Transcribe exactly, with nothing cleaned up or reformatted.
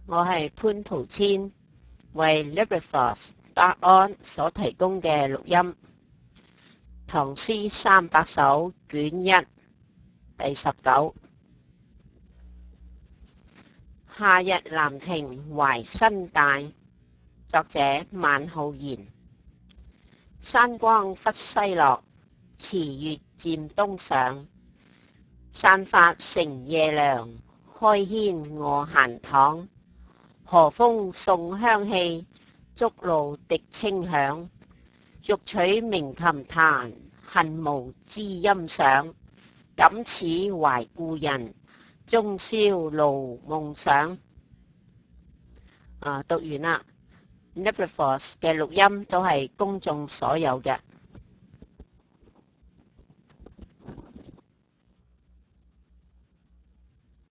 我係潘圖千，為 LibriVox 答案所提供嘅錄音。唐詩三百首卷一第十九。夏日南亭懷新帶，作者萬浩然。山光忽西落，池月漸東上。散發成夜涼，開軒臥閒堂。和風送香氣，竹露滴清響。欲取鳴琴彈，恨無知音賞。感此懷故人，終宵勞夢想。啊，讀完啦。LibriVox 嘅錄音都係公眾所有嘅。